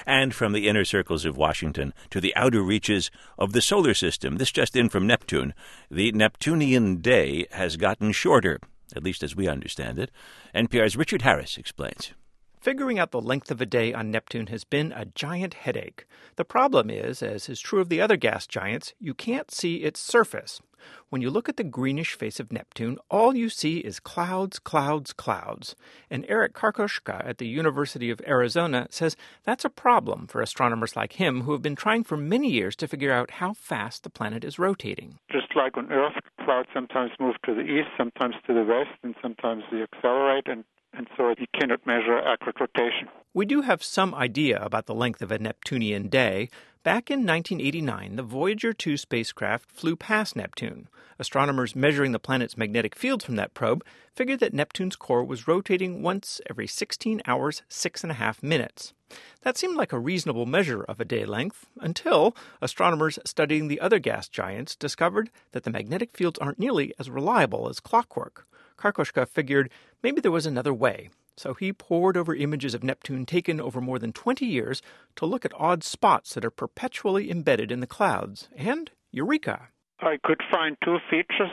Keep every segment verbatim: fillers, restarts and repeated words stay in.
And from the inner circles of Washington to the outer reaches of the solar system, this just in from Neptune, the Neptunian day has gotten shorter, at least as we understand it. N P R's Richard Harris explains. Figuring out the length of a day on Neptune has been a giant headache. The problem is, as is true of the other gas giants, you can't see its surface. When you look at the greenish face of Neptune, all you see is clouds, clouds, clouds. And Eric Karkoschka at the University of Arizona says that's a problem for astronomers like him who have been trying for many years to figure out how fast the planet is rotating. Just like on Earth, clouds sometimes move to the east, sometimes to the west, and sometimes they accelerate, and and so you cannot measure accurate rotation. We do have some idea about the length of a Neptunian day. Back in nineteen eighty-nine, the Voyager two spacecraft flew past Neptune. Astronomers measuring the planet's magnetic field from that probe figured that Neptune's core was rotating once every sixteen hours, six and a half minutes. That seemed like a reasonable measure of a day length until astronomers studying the other gas giants discovered that the magnetic fields aren't nearly as reliable as clockwork. Karkoschka figured maybe there was another way, so he pored over images of Neptune taken over more than twenty years to look at odd spots that are perpetually embedded in the clouds. And eureka! I could find two features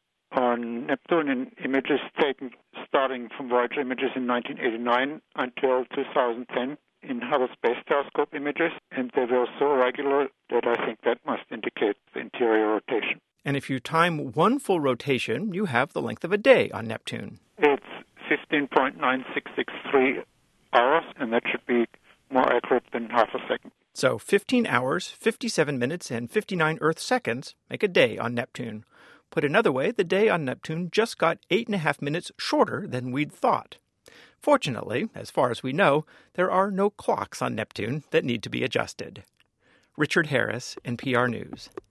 on Neptune in images taken starting from Voyager images in nineteen eighty-nine until two thousand ten in Hubble Space Telescope images, and they were so regular that I think that must indicate the interior rotation. And if you time one full rotation, you have the length of a day on Neptune. It's fifteen point nine six six three hours, and that should be more accurate than half a second. So fifteen hours, fifty-seven minutes, and fifty-nine Earth seconds make a day on Neptune. Put another way, the day on Neptune just got eight and a half minutes shorter than we'd thought. Fortunately, as far as we know, there are no clocks on Neptune that need to be adjusted. Richard Harris, N P R News.